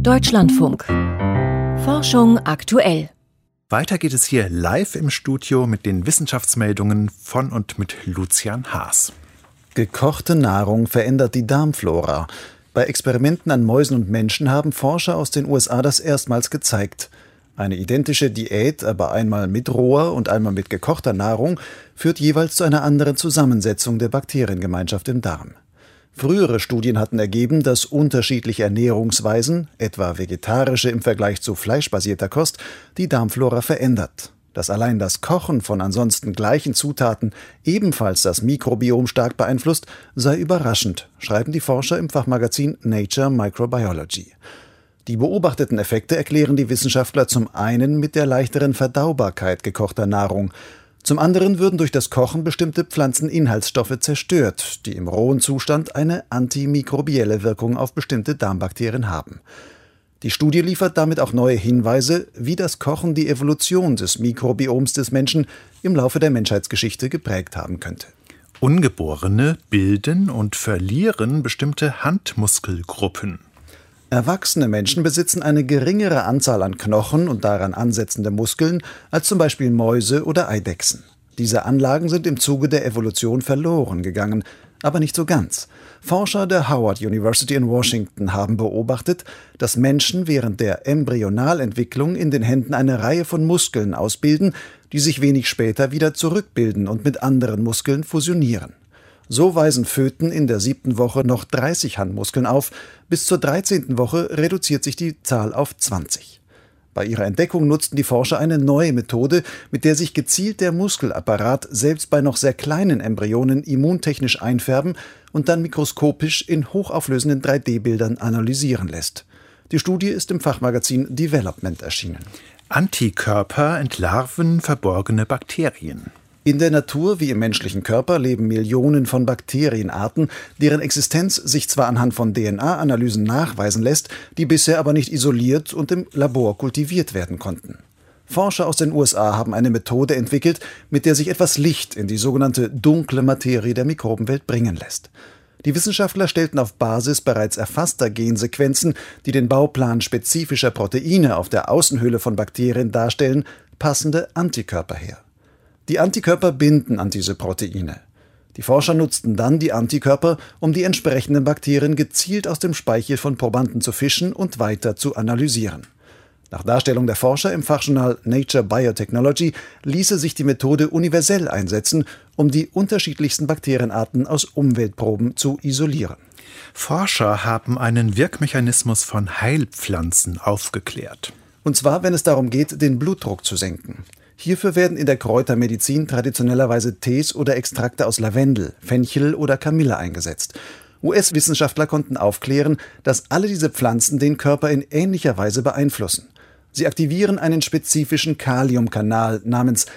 Deutschlandfunk. Forschung aktuell. Weiter geht es hier live im Studio mit den Wissenschaftsmeldungen von und mit Lucian Haas. Gekochte Nahrung verändert die Darmflora. Bei Experimenten an Mäusen und Menschen haben Forscher aus den USA das erstmals gezeigt. Eine identische Diät, aber einmal mit roher und einmal mit gekochter Nahrung, führt jeweils zu einer anderen Zusammensetzung der Bakteriengemeinschaft im Darm. Frühere Studien hatten ergeben, dass unterschiedliche Ernährungsweisen, etwa vegetarische im Vergleich zu fleischbasierter Kost, die Darmflora verändert. Dass allein das Kochen von ansonsten gleichen Zutaten ebenfalls das Mikrobiom stark beeinflusst, sei überraschend, schreiben die Forscher im Fachmagazin Nature Microbiology. Die beobachteten Effekte erklären die Wissenschaftler zum einen mit der leichteren Verdaubarkeit gekochter Nahrung. Zum anderen würden durch das Kochen bestimmte Pflanzeninhaltsstoffe zerstört, die im rohen Zustand eine antimikrobielle Wirkung auf bestimmte Darmbakterien haben. Die Studie liefert damit auch neue Hinweise, wie das Kochen die Evolution des Mikrobioms des Menschen im Laufe der Menschheitsgeschichte geprägt haben könnte. Ungeborene bilden und verlieren bestimmte Handmuskelgruppen. Erwachsene Menschen besitzen eine geringere Anzahl an Knochen und daran ansetzende Muskeln als zum Beispiel Mäuse oder Eidechsen. Diese Anlagen sind im Zuge der Evolution verloren gegangen, aber nicht so ganz. Forscher der Howard University in Washington haben beobachtet, dass Menschen während der Embryonalentwicklung in den Händen eine Reihe von Muskeln ausbilden, die sich wenig später wieder zurückbilden und mit anderen Muskeln fusionieren. So weisen Föten in der 7. Woche noch 30 Handmuskeln auf, bis zur 13. Woche reduziert sich die Zahl auf 20. Bei ihrer Entdeckung nutzten die Forscher eine neue Methode, mit der sich gezielt der Muskelapparat selbst bei noch sehr kleinen Embryonen immuntechnisch einfärben und dann mikroskopisch in hochauflösenden 3D-Bildern analysieren lässt. Die Studie ist im Fachmagazin Development erschienen. Antikörper entlarven verborgene Bakterien. In der Natur wie im menschlichen Körper leben Millionen von Bakterienarten, deren Existenz sich zwar anhand von DNA-Analysen nachweisen lässt, die bisher aber nicht isoliert und im Labor kultiviert werden konnten. Forscher aus den USA haben eine Methode entwickelt, mit der sich etwas Licht in die sogenannte dunkle Materie der Mikrobenwelt bringen lässt. Die Wissenschaftler stellten auf Basis bereits erfasster Gensequenzen, die den Bauplan spezifischer Proteine auf der Außenhülle von Bakterien darstellen, passende Antikörper her. Die Antikörper binden an diese Proteine. Die Forscher nutzten dann die Antikörper, um die entsprechenden Bakterien gezielt aus dem Speichel von Probanden zu fischen und weiter zu analysieren. Nach Darstellung der Forscher im Fachjournal Nature Biotechnology ließe sich die Methode universell einsetzen, um die unterschiedlichsten Bakterienarten aus Umweltproben zu isolieren. Forscher haben einen Wirkmechanismus von Heilpflanzen aufgeklärt. Und zwar, wenn es darum geht, den Blutdruck zu senken. Hierfür werden in der Kräutermedizin traditionellerweise Tees oder Extrakte aus Lavendel, Fenchel oder Kamille eingesetzt. US-Wissenschaftler konnten aufklären, dass alle diese Pflanzen den Körper in ähnlicher Weise beeinflussen. Sie aktivieren einen spezifischen Kaliumkanal namens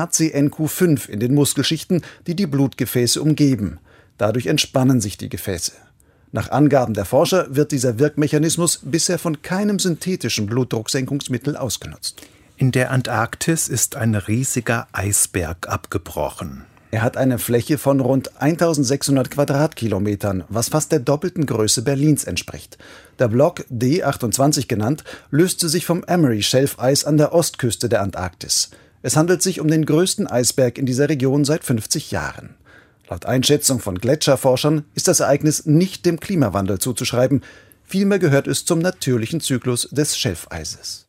KCNQ5 in den Muskelschichten, die die Blutgefäße umgeben. Dadurch entspannen sich die Gefäße. Nach Angaben der Forscher wird dieser Wirkmechanismus bisher von keinem synthetischen Blutdrucksenkungsmittel ausgenutzt. In der Antarktis ist ein riesiger Eisberg abgebrochen. Er hat eine Fläche von rund 1600 Quadratkilometern, was fast der doppelten Größe Berlins entspricht. Der Block D28 genannt, löste sich vom Emery-Schelfeis an der Ostküste der Antarktis. Es handelt sich um den größten Eisberg in dieser Region seit 50 Jahren. Laut Einschätzung von Gletscherforschern ist das Ereignis nicht dem Klimawandel zuzuschreiben. Vielmehr gehört es zum natürlichen Zyklus des Schelfeises.